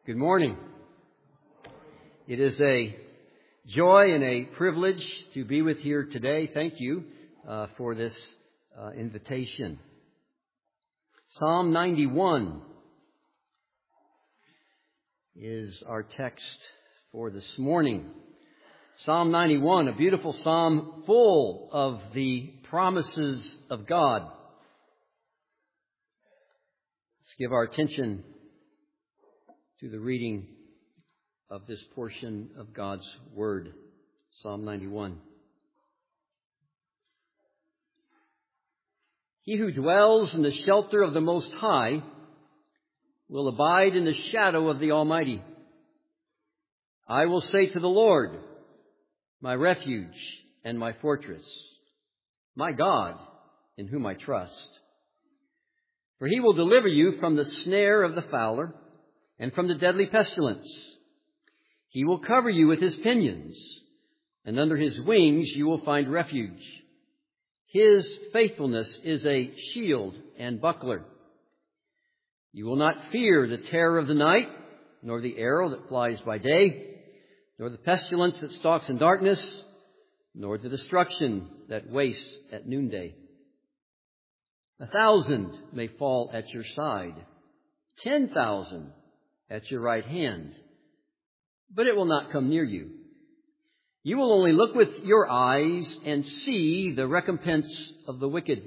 Good morning. It is a joy and a privilege to be with you today. Thank you for this invitation. Psalm 91 is our text for this morning. Psalm 91, a beautiful psalm full of the promises of God. Let's give our attention to the reading of this portion of God's Word, Psalm 91. He who dwells in the shelter of the Most High will abide in the shadow of the Almighty. I will say to the Lord, my refuge and my fortress, my God, in whom I trust. For he will deliver you from the snare of the fowler and from the deadly pestilence. He will cover you with his pinions, and under his wings you will find refuge. His faithfulness is a shield and buckler. You will not fear the terror of the night, nor the arrow that flies by day, nor the pestilence that stalks in darkness, nor the destruction that wastes at noonday. 1,000 may fall at your side, 10,000 at your right hand, but it will not come near you. You will only look with your eyes and see the recompense of the wicked.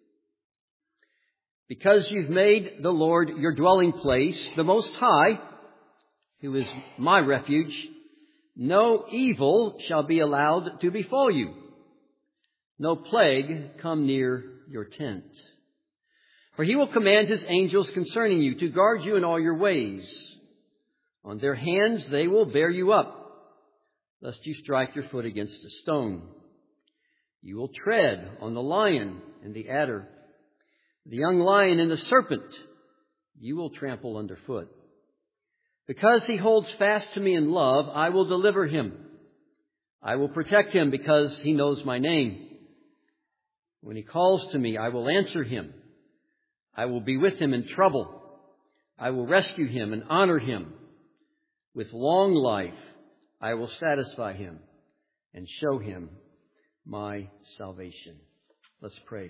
Because you've made the Lord your dwelling place, the Most High, who is my refuge, no evil shall be allowed to befall you. No plague come near your tent. For he will command his angels concerning you to guard you in all your ways. On their hands they will bear you up, lest you strike your foot against a stone. You will tread on the lion and the adder, the young lion and the serpent you will trample underfoot. Because he holds fast to me in love, I will deliver him. I will protect him because he knows my name. When he calls to me, I will answer him. I will be with him in trouble. I will rescue him and honor him. With long life, I will satisfy him and show him my salvation. Let's pray.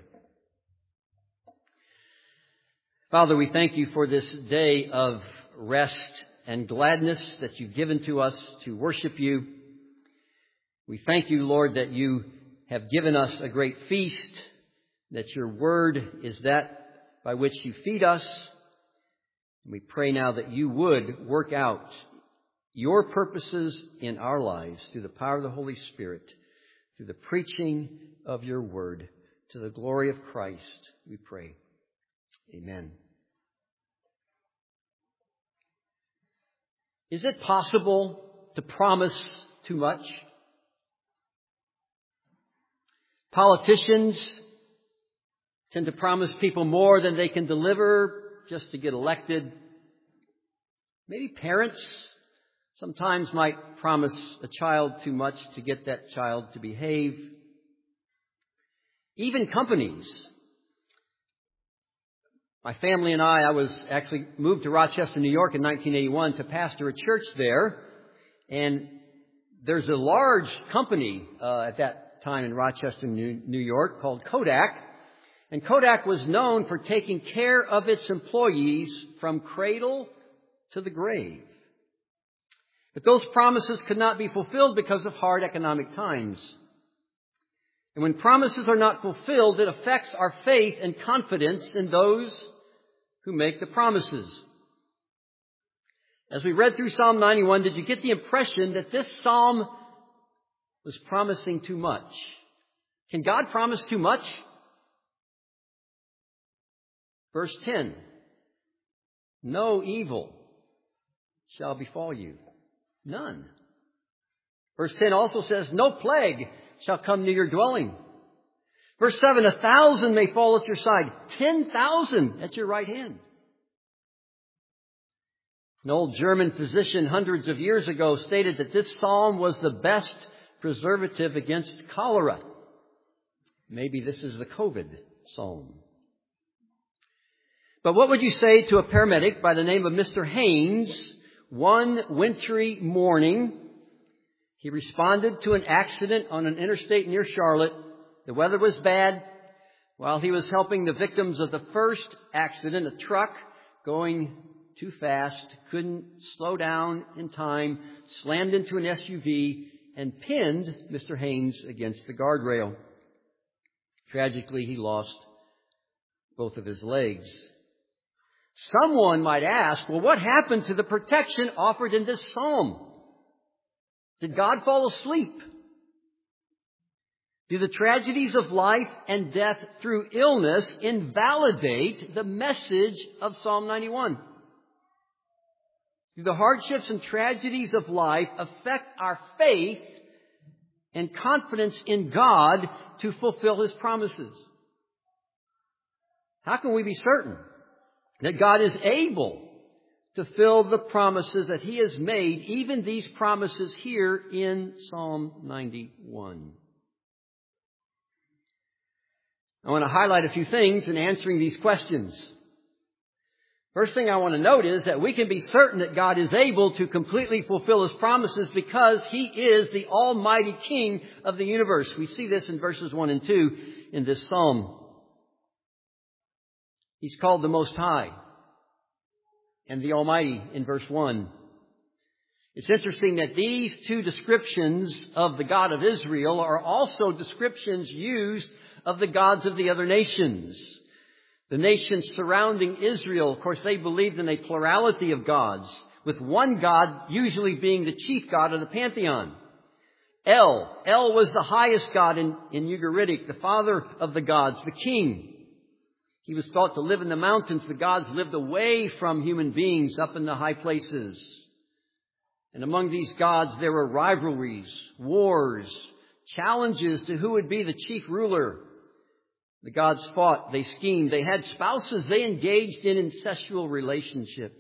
Father, we thank you for this day of rest and gladness that you've given to us to worship you. We thank you, Lord, that you have given us a great feast, that your word is that by which you feed us. We pray now that you would work out your purposes in our lives through the power of the Holy Spirit, through the preaching of your word, to the glory of Christ, we pray. Amen. Is it possible to promise too much? Politicians tend to promise people more than they can deliver just to get elected. Maybe parents sometimes might promise a child too much to get that child to behave. Even companies. My family and I was actually moved to Rochester, New York in 1981 to pastor a church there. And there's a large company at that time in Rochester, New York called Kodak. And Kodak was known for taking care of its employees from cradle to the grave. But those promises could not be fulfilled because of hard economic times. And when promises are not fulfilled, it affects our faith and confidence in those who make the promises. As we read through Psalm 91, did you get the impression that this psalm was promising too much? Can God promise too much? Verse 10, no evil shall befall you. None. Verse 10 also says, no plague shall come near your dwelling. Verse 7, 1,000 may fall at your side, 10,000 at your right hand. An old German physician hundreds of years ago stated that this psalm was the best preservative against cholera. Maybe this is the COVID psalm. But what would you say to a paramedic by the name of Mr. Haynes One wintry morning, he responded to an accident on an interstate near Charlotte. The weather was bad. While he was helping the victims of the first accident, a truck going too fast, couldn't slow down in time, slammed into an SUV and pinned Mr. Haynes against the guardrail. Tragically, he lost both of his legs. Someone might ask, well, what happened to the protection offered in this psalm? Did God fall asleep? Do the tragedies of life and death through illness invalidate the message of Psalm 91? Do the hardships and tragedies of life affect our faith and confidence in God to fulfill His promises? How can we be certain that God is able to fill the promises that He has made, even these promises here in Psalm 91? I want to highlight a few things in answering these questions. First thing I want to note is that we can be certain that God is able to completely fulfill His promises because He is the Almighty King of the universe. We see this in verses 1 and 2 in this psalm. He's called the Most High and the Almighty in verse 1. It's interesting that these two descriptions of the God of Israel are also descriptions used of the gods of the other nations. The nations surrounding Israel, of course, they believed in a plurality of gods, with one God usually being the chief god of the pantheon. El was the highest god in Ugaritic, the father of the gods, the king. He was thought to live in the mountains. The gods lived away from human beings up in the high places. And among these gods there were rivalries, wars, challenges to who would be the chief ruler. The gods fought, they schemed, they had spouses, they engaged in incestual relationships.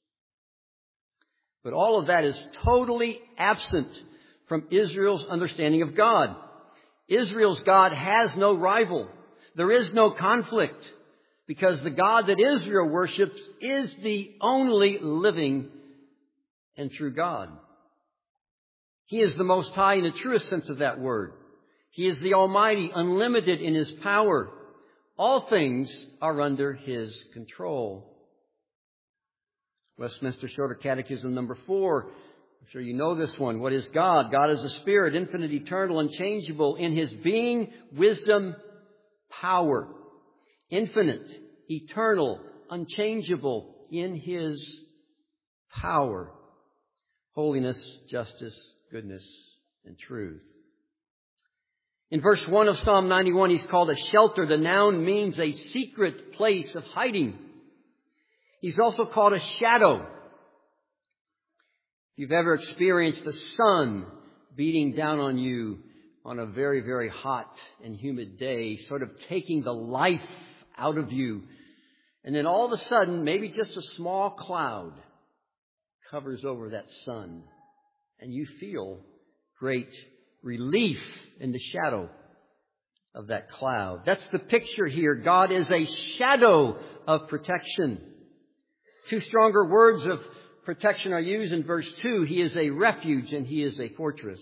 But all of that is totally absent from Israel's understanding of God. Israel's God has no rival. There is no conflict because the God that Israel worships is the only living and true God. He is the Most High in the truest sense of that word. He is the Almighty, unlimited in His power. All things are under His control. Westminster Shorter Catechism number 4. I'm sure you know this one. What is God? God is a spirit, infinite, eternal, unchangeable in His being, wisdom, power. Infinite, eternal, unchangeable in His power. Holiness, justice, goodness, and truth. In verse 1 of Psalm 91, He's called a shelter. The noun means a secret place of hiding. He's also called a shadow. If you've ever experienced the sun beating down on you on a very, very hot and humid day, sort of taking the life out of you, and then all of a sudden, maybe just a small cloud covers over that sun, and you feel great relief in the shadow of that cloud. That's the picture here. God is a shadow of protection. Two stronger words of protection are used in verse 2. He is a refuge and He is a fortress.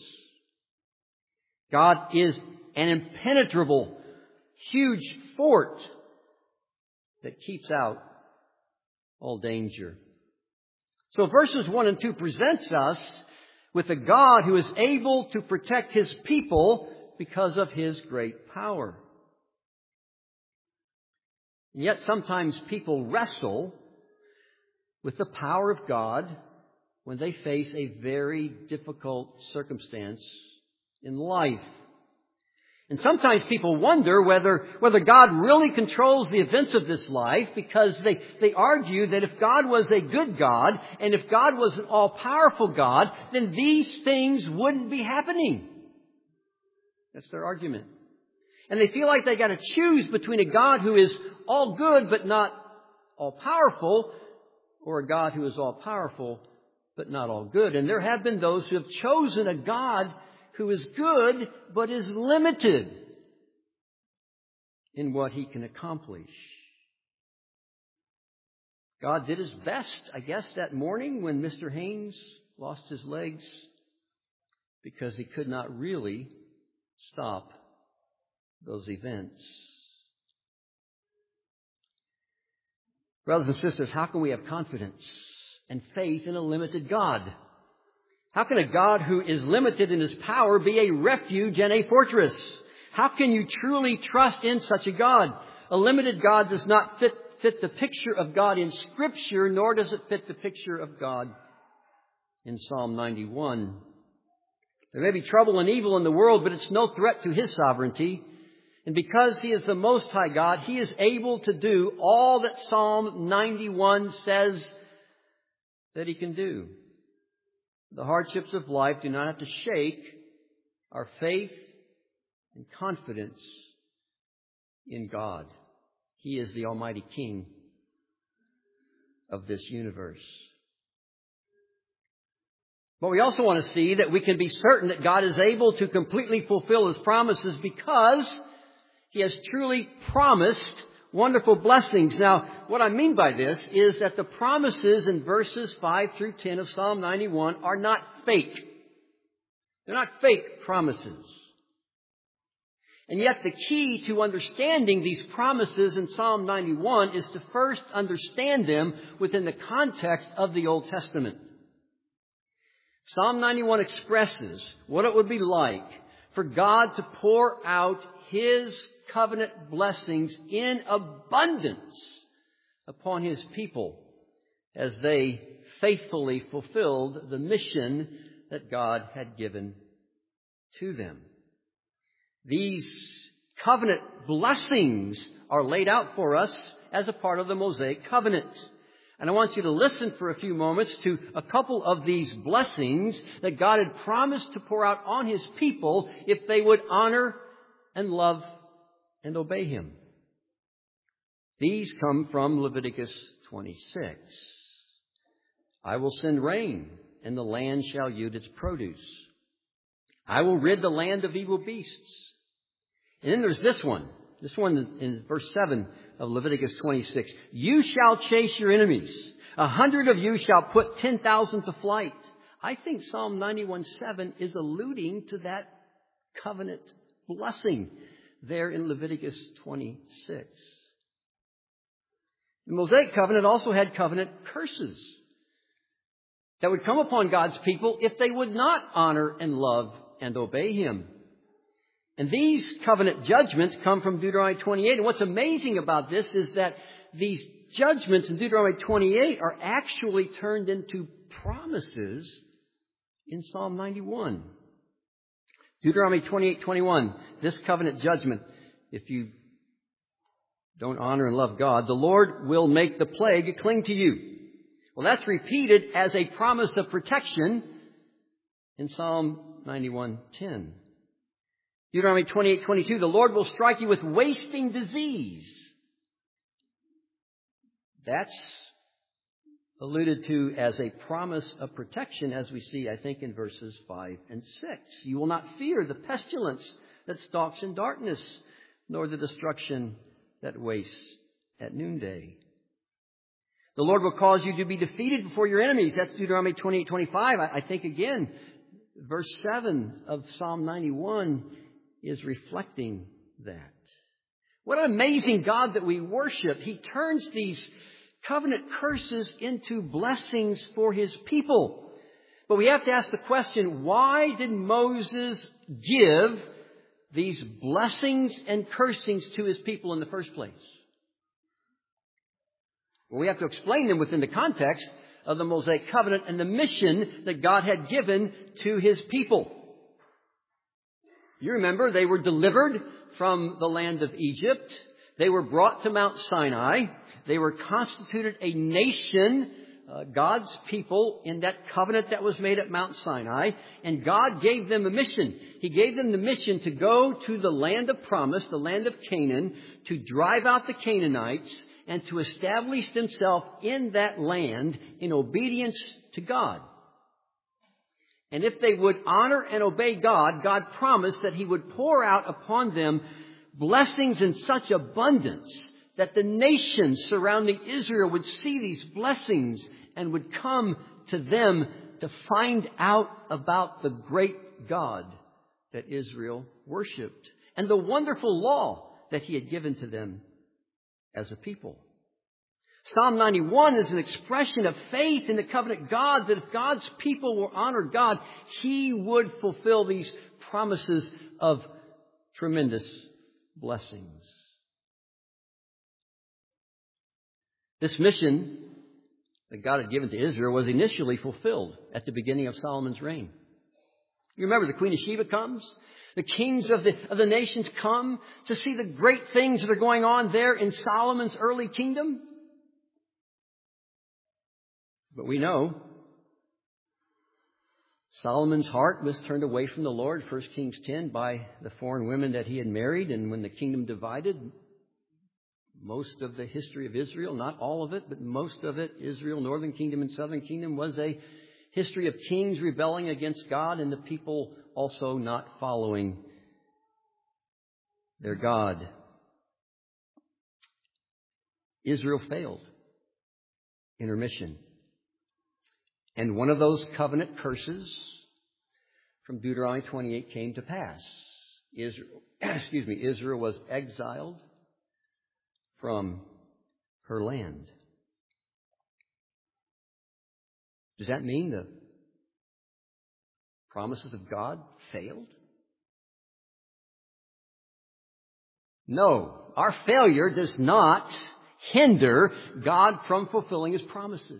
God is an impenetrable, huge fort that keeps out all danger. So verses 1 and 2 presents us with a God who is able to protect His people because of His great power. And yet sometimes people wrestle with the power of God when they face a very difficult circumstance in life. And sometimes people wonder whether God really controls the events of this life, because they argue that if God was a good God and if God was an all-powerful God, then these things wouldn't be happening. That's their argument. And they feel like they got to choose between a God who is all good but not all powerful, or a God who is all powerful but not all good. And there have been those who have chosen a God who is good but is limited in what He can accomplish. God did his best, I guess, that morning when Mr. Haynes lost his legs because he could not really stop those events. Brothers and sisters, how can we have confidence and faith in a limited God? How can a God who is limited in his power be a refuge and a fortress? How can you truly trust in such a God? A limited God does not fit the picture of God in Scripture, nor does it fit the picture of God in Psalm 91. There may be trouble and evil in the world, but it's no threat to his sovereignty. And because he is the Most High God, he is able to do all that Psalm 91 says that he can do. The hardships of life do not have to shake our faith and confidence in God. He is the Almighty King of this universe. But we also want to see that we can be certain that God is able to completely fulfill his promises because he has truly promised wonderful blessings. Now, what I mean by this is that the promises in verses 5 through 10 of Psalm 91 are not fake. They're not fake promises. And yet the key to understanding these promises in Psalm 91 is to first understand them within the context of the Old Testament. Psalm 91 expresses what it would be like for God to pour out his covenant blessings in abundance upon his people as they faithfully fulfilled the mission that God had given to them. These covenant blessings are laid out for us as a part of the Mosaic covenant. And I want you to listen for a few moments to a couple of these blessings that God had promised to pour out on his people if they would honor and love and obey him. These come from Leviticus 26. I will send rain, and the land shall yield its produce. I will rid the land of evil beasts. And then there's this one. This one is in verse 7 of Leviticus 26. You shall chase your enemies. 100 of you shall put 10,000 to flight. I think Psalm 91:7 is alluding to that covenant blessing there in Leviticus 26. The Mosaic covenant also had covenant curses that would come upon God's people if they would not honor and love and obey him. And these covenant judgments come from Deuteronomy 28. And what's amazing about this is that these judgments in Deuteronomy 28 are actually turned into promises in Psalm 91. Deuteronomy 28:21, this covenant judgment, if you don't honor and love God, the Lord will make the plague cling to you. Well, that's repeated as a promise of protection in Psalm 91:10. Deuteronomy 28:22, the Lord will strike you with wasting disease. That's alluded to as a promise of protection, as we see, I think, in verses 5 and 6. You will not fear the pestilence that stalks in darkness, nor the destruction that wastes at noonday. The Lord will cause you to be defeated before your enemies. That's Deuteronomy 28:25. I think, again, verse 7 of Psalm 91 is reflecting that. What an amazing God that we worship. He turns these covenant curses into blessings for his people. But we have to ask the question, why did Moses give these blessings and cursings to his people in the first place? Well, we have to explain them within the context of the Mosaic covenant and the mission that God had given to his people. You remember, they were delivered from the land of Egypt. They were brought to Mount Sinai. They were constituted a nation, God's people, in that covenant that was made at Mount Sinai. And God gave them a mission. He gave them the mission to go to the land of promise, the land of Canaan, to drive out the Canaanites and to establish themselves in that land in obedience to God. And if they would honor and obey God, God promised that he would pour out upon them blessings in such abundance that the nations surrounding Israel would see these blessings and would come to them to find out about the great God that Israel worshipped and the wonderful law that He had given to them as a people. Psalm 91 is an expression of faith in the covenant God, that if God's people will honor God, He would fulfill these promises of tremendous blessings. This mission that God had given to Israel was initially fulfilled at the beginning of Solomon's reign. You remember the Queen of Sheba comes. The kings of the nations come to see the great things that are going on there in Solomon's early kingdom. But we know Solomon's heart was turned away from the Lord, 1 Kings 10, by the foreign women that he had married. And when the kingdom divided, most of the history of Israel, not all of it, but most of it, Israel, northern kingdom and southern kingdom, was a history of kings rebelling against God and the people also not following their God. Israel failed in her mission. And one of those covenant curses from Deuteronomy 28 came to pass. Israel was exiled from her land. Does that mean the promises of God failed? No, our failure does not hinder God from fulfilling His promises.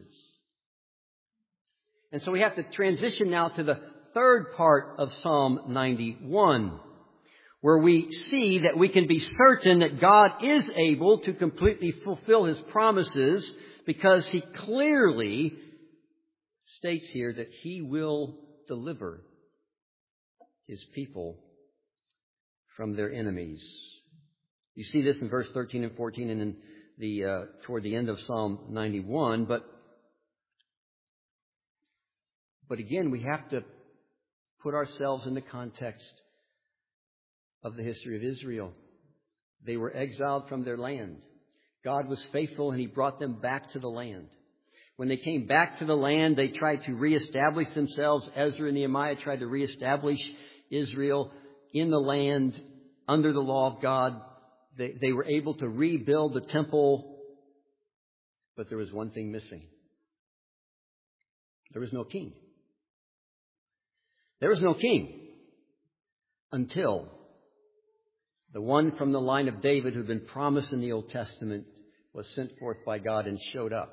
And so we have to transition now to the third part of Psalm 91, where we see that we can be certain that God is able to completely fulfill His promises, because He clearly states here that He will deliver His people from their enemies. You see this in verse 13 and 14 and in toward the end of Psalm 91, But again, we have to put ourselves in the context of the history of Israel. They were exiled from their land. God was faithful and He brought them back to the land. When they came back to the land, they tried to reestablish themselves. Ezra and Nehemiah tried to reestablish Israel in the land under the law of God. They were able to rebuild the temple, but there was one thing missing. There was no king. There was no king until the one from the line of David who had been promised in the Old Testament was sent forth by God and showed up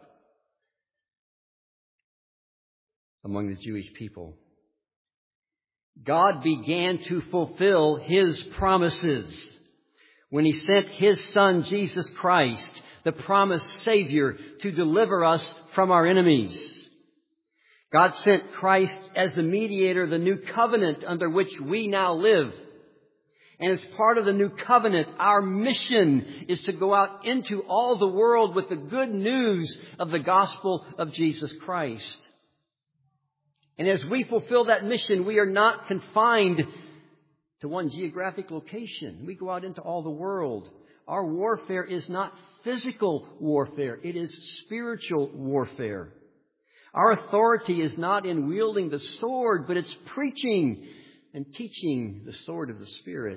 among the Jewish people. God began to fulfill His promises when He sent His Son, Jesus Christ, the promised Savior, to deliver us from our enemies. God sent Christ as the mediator of the new covenant under which we now live. And as part of the new covenant, our mission is to go out into all the world with the good news of the gospel of Jesus Christ. And as we fulfill that mission, we are not confined to one geographic location. We go out into all the world. Our warfare is not physical warfare. It is spiritual warfare. Our authority is not in wielding the sword, but it's preaching and teaching the sword of the Spirit.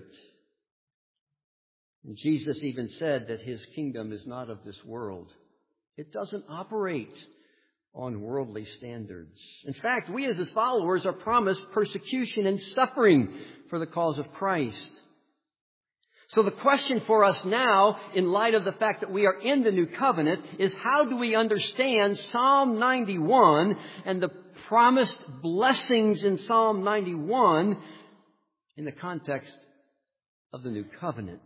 And Jesus even said that His kingdom is not of this world. It doesn't operate on worldly standards. In fact, we as His followers are promised persecution and suffering for the cause of Christ. So the question for us now, in light of the fact that we are in the new covenant, is how do we understand Psalm 91 and the promised blessings in Psalm 91 in the context of the new covenant?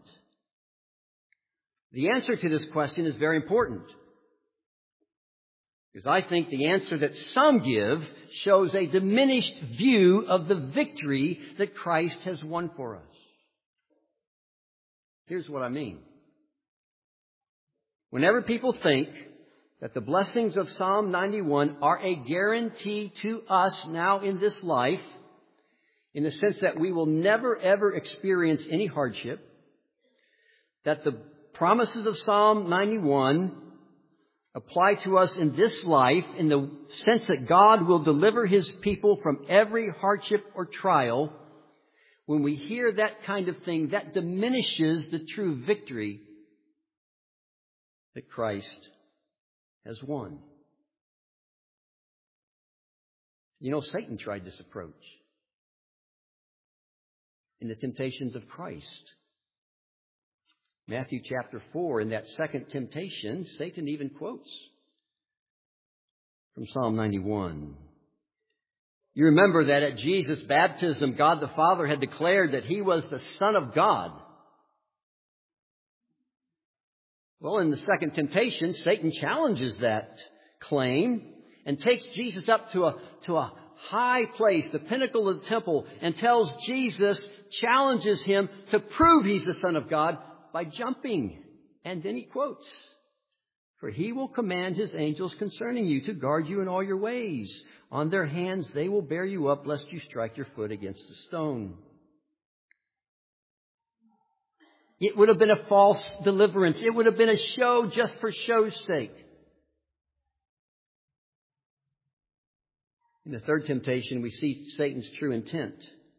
The answer to this question is very important, because I think the answer that some give shows a diminished view of the victory that Christ has won for us. Here's what I mean. Whenever people think that the blessings of Psalm 91 are a guarantee to us now in this life, in the sense that we will never ever experience any hardship, that the promises of Psalm 91 apply to us in this life in the sense that God will deliver His people from every hardship or trial. When we hear that kind of thing, that diminishes the true victory that Christ has won. You know, Satan tried this approach in the temptations of Christ. Matthew chapter 4, in that second temptation, Satan even quotes from Psalm 91. You remember that at Jesus' baptism, God the Father had declared that He was the Son of God. Well, in the second temptation, Satan challenges that claim and takes Jesus up to a high place, the pinnacle of the temple, and tells Jesus, challenges Him to prove He's the Son of God by jumping. And then he quotes, "For He will command His angels concerning you to guard you in all your ways. On their hands they will bear you up, lest you strike your foot against a stone." It would have been a false deliverance. It would have been a show just for show's sake. In the third temptation, we see Satan's true intent.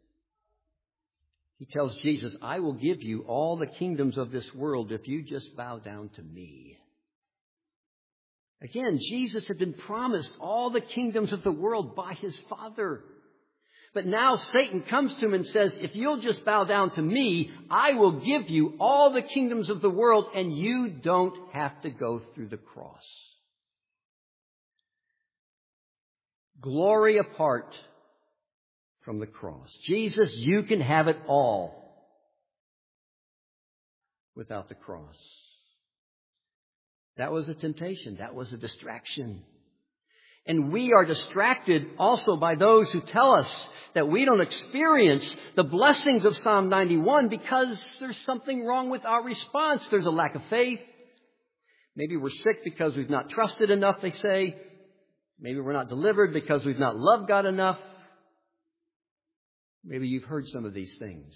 He tells Jesus, "I will give you all the kingdoms of this world if you just bow down to me." Again, Jesus had been promised all the kingdoms of the world by His Father. But now Satan comes to him and says, if you'll just bow down to me, I will give you all the kingdoms of the world, and you don't have to go through the cross. Glory apart from the cross. Jesus, you can have it all without the cross. That was a temptation. That was a distraction. And we are distracted also by those who tell us that we don't experience the blessings of Psalm 91 because there's something wrong with our response. There's a lack of faith. Maybe we're sick because we've not trusted enough, they say. Maybe we're not delivered because we've not loved God enough. Maybe you've heard some of these things.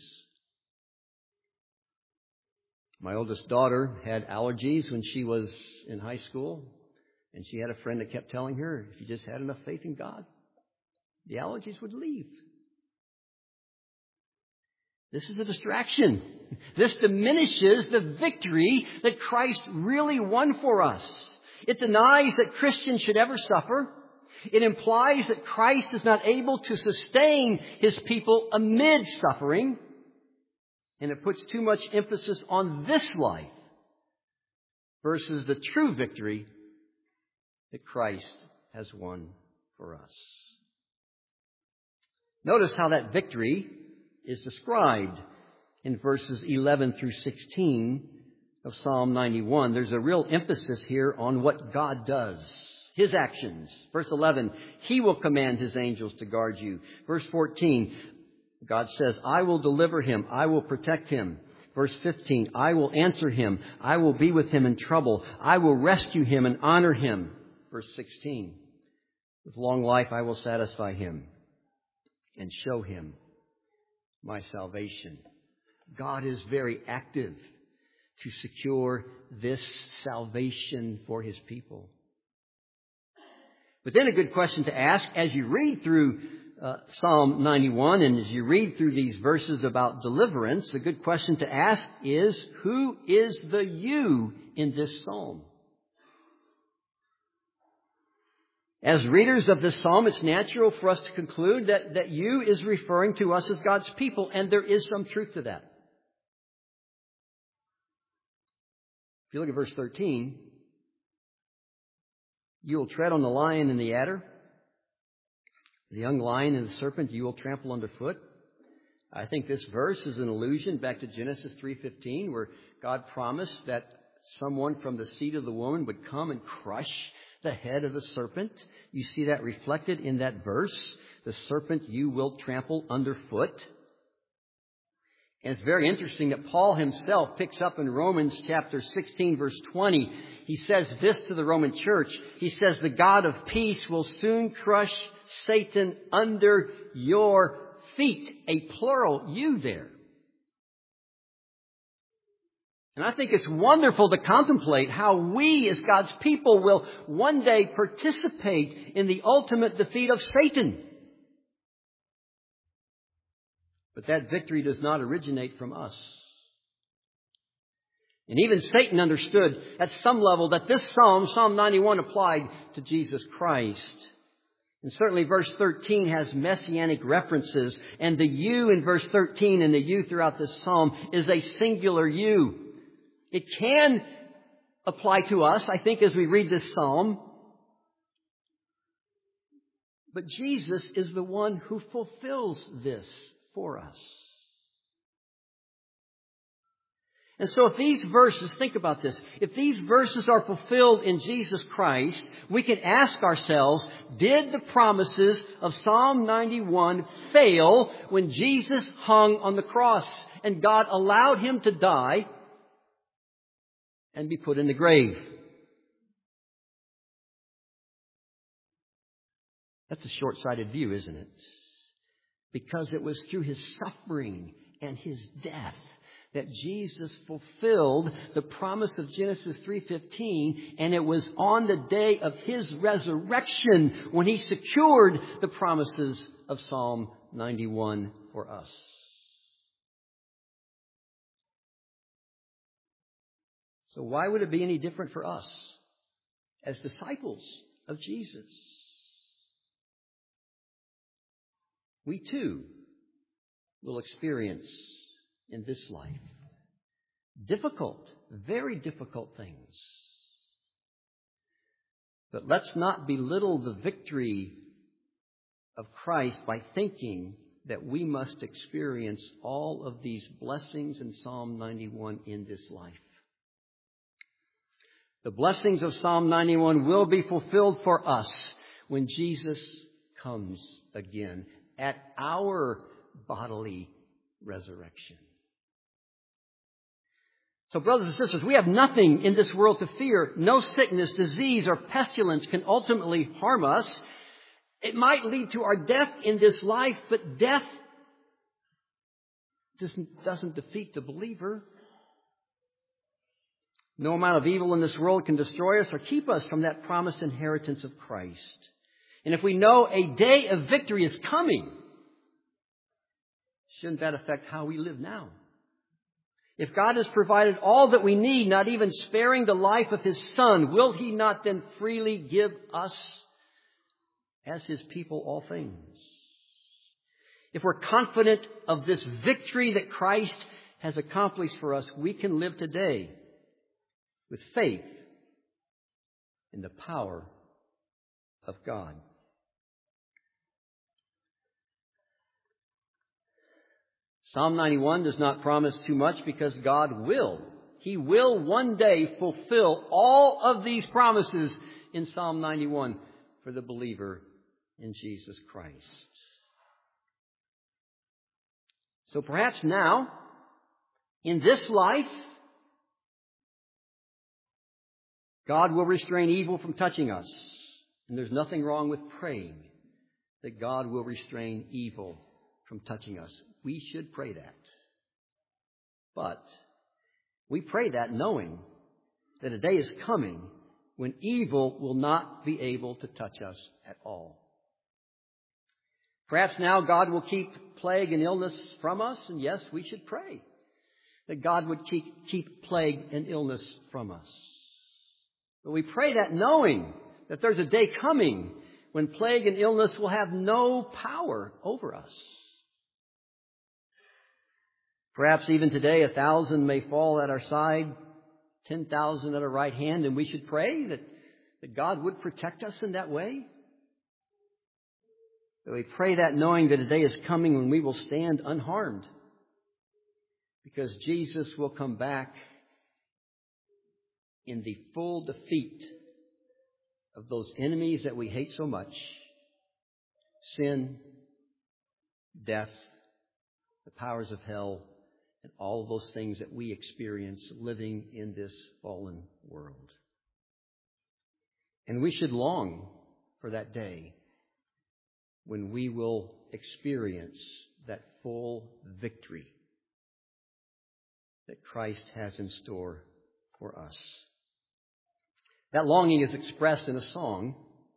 My oldest daughter had allergies when she was in high school, and she had a friend that kept telling her, if you just had enough faith in God, the allergies would leave. This is a distraction. This diminishes the victory that Christ really won for us. It denies that Christians should ever suffer. It implies that Christ is not able to sustain His people amid suffering. And it puts too much emphasis on this life versus the true victory that Christ has won for us. Notice how that victory is described in verses 11 through 16 of Psalm 91. There's a real emphasis here on what God does. His actions. Verse 11, He will command His angels to guard you. Verse 14, God says, I will deliver him. I will protect him. Verse 15, I will answer him. I will be with him in trouble. I will rescue him and honor him. Verse 16, with long life I will satisfy him and show him my salvation. God is very active to secure this salvation for His people. But then a good question to ask as you read through Psalm 91 and as you read through these verses about deliverance, a good question to ask is, who is the you in this psalm? As readers of this psalm, it's natural for us to conclude that you is referring to us as God's people, and there is some truth to that. If you look at verse 13, you will tread on the lion and the adder. The young lion and the serpent you will trample underfoot. I think this verse is an allusion back to Genesis 3:15, where God promised that someone from the seed of the woman would come and crush the head of the serpent. You see that reflected in that verse. The serpent you will trample underfoot. And it's very interesting that Paul himself picks up in Romans chapter 16, verse 20. He says this to the Roman church. He says, the God of peace will soon crush Satan under your feet. A plural you there. And I think it's wonderful to contemplate how we as God's people will one day participate in the ultimate defeat of Satan. But that victory does not originate from us. And even Satan understood at some level that this psalm, Psalm 91, applied to Jesus Christ. And certainly verse 13 has messianic references. And the you in verse 13 and the you throughout this psalm is a singular you. It can apply to us, I think, as we read this psalm. But Jesus is the one who fulfills this for us. And so if these verses, think about this, if these verses are fulfilled in Jesus Christ, we can ask ourselves, did the promises of Psalm 91 fail when Jesus hung on the cross and God allowed him to die and be put in the grave? That's a short-sighted view, isn't it? Because it was through his suffering and his death that Jesus fulfilled the promise of Genesis 3:15, and it was on the day of his resurrection when he secured the promises of Psalm 91 for us. So why would it be any different for us as disciples of Jesus? We too will experience in this life difficult, very difficult things. But let's not belittle the victory of Christ by thinking that we must experience all of these blessings in Psalm 91 in this life. The blessings of Psalm 91 will be fulfilled for us when Jesus comes again at our bodily resurrection. So, brothers and sisters, we have nothing in this world to fear. No sickness, disease, or pestilence can ultimately harm us. It might lead to our death in this life, but death doesn't defeat the believer. No amount of evil in this world can destroy us or keep us from that promised inheritance of Christ. And if we know a day of victory is coming, shouldn't that affect how we live now? If God has provided all that we need, not even sparing the life of his Son, will he not then freely give us, as his people, all things? If we're confident of this victory that Christ has accomplished for us, we can live today with faith in the power of God. Psalm 91 does not promise too much because God will. He will one day fulfill all of these promises in Psalm 91 for the believer in Jesus Christ. So perhaps now, in this life, God will restrain evil from touching us. And there's nothing wrong with praying that God will restrain evil from touching us. We should pray that. But we pray that knowing that a day is coming when evil will not be able to touch us at all. Perhaps now God will keep plague and illness from us. And yes, we should pray that God would keep plague and illness from us. But we pray that knowing that there's a day coming when plague and illness will have no power over us. Perhaps even today 1,000 may fall at our side, 10,000 at our right hand, and we should pray that God would protect us in that way. But we pray that knowing that a day is coming when we will stand unharmed, because Jesus will come back in the full defeat of those enemies that we hate so much: sin, death, the powers of hell, and all of those things that we experience living in this fallen world. And we should long for that day when we will experience that full victory that Christ has in store for us. That longing is expressed in a song.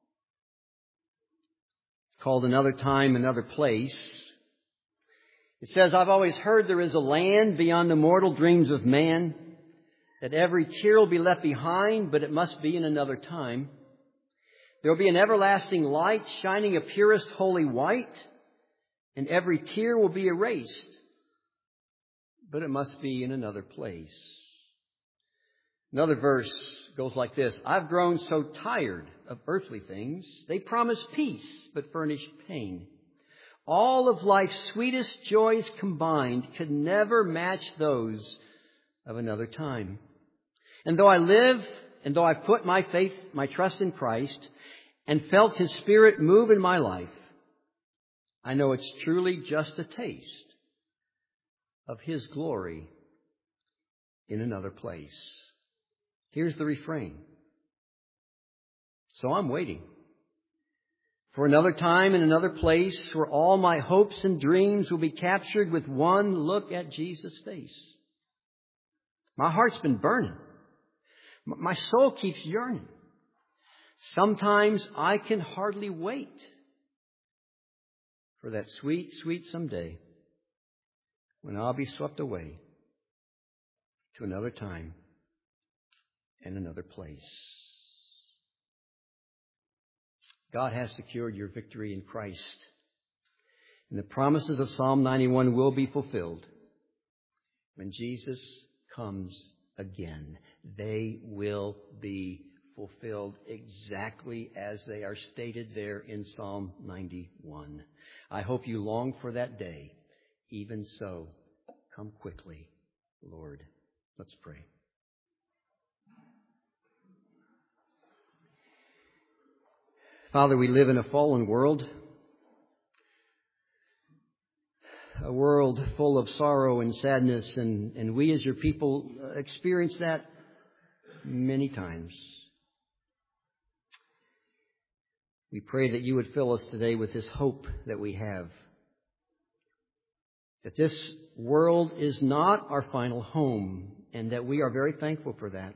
It's called Another Time, Another Place. It says, I've always heard there is a land beyond the mortal dreams of man, that every tear will be left behind, but it must be in another time. There will be an everlasting light shining a purest holy white, and every tear will be erased, but it must be in another place. Another verse goes like this. I've grown so tired of earthly things. They promise peace, but furnish pain. All of life's sweetest joys combined could never match those of another time. And though I live, and though I've put my faith, my trust in Christ, and felt His Spirit move in my life, I know it's truly just a taste of His glory in another place. Here's the refrain. So I'm waiting for another time in another place where all my hopes and dreams will be captured with one look at Jesus' face. My heart's been burning. My soul keeps yearning. Sometimes I can hardly wait for that sweet, sweet someday when I'll be swept away to another time and another place. God has secured your victory in Christ. And the promises of Psalm 91 will be fulfilled when Jesus comes again. They will be fulfilled exactly as they are stated there in Psalm 91. I hope you long for that day. Even so, come quickly, Lord. Let's pray. Father, we live in a fallen world, a world full of sorrow and sadness, and we as your people experience that many times. We pray that you would fill us today with this hope that we have, that this world is not our final home, and that we are very thankful for that,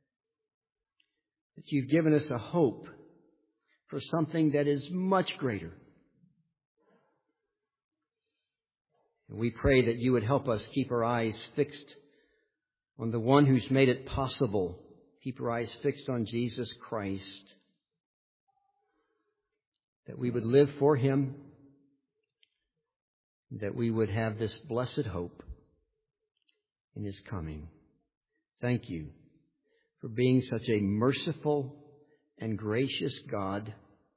that you've given us a hope for something that is much greater. And we pray that you would help us keep our eyes fixed on the one who's made it possible. Keep our eyes fixed on Jesus Christ. That we would live for Him. That we would have this blessed hope in His coming. Thank you for being such a merciful and gracious God,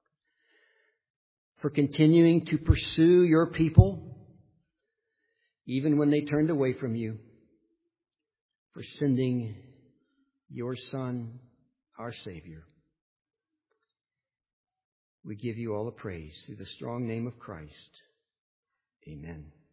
for continuing to pursue your people, even when they turned away from you, for sending your Son, our Savior. We give you all the praise through the strong name of Christ. Amen.